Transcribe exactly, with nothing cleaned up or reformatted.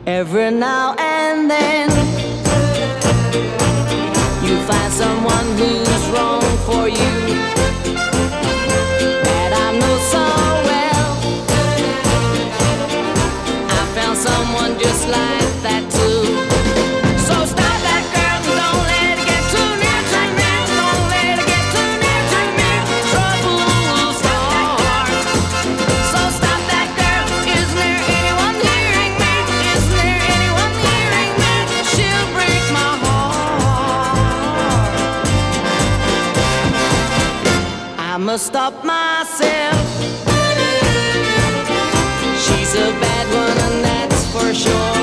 Every now and then you find someone who's wrong for you, that I know so well. I found someone just like that too. So stop that girl, don't let it get too near to me. Don't let it get too near to me. Trouble will start. So stop that girl. Isn't there anyone hearing me? Isn't there anyone hearing me? She'll break my heart. I must stop myself. She's a bad one, and that's for sure.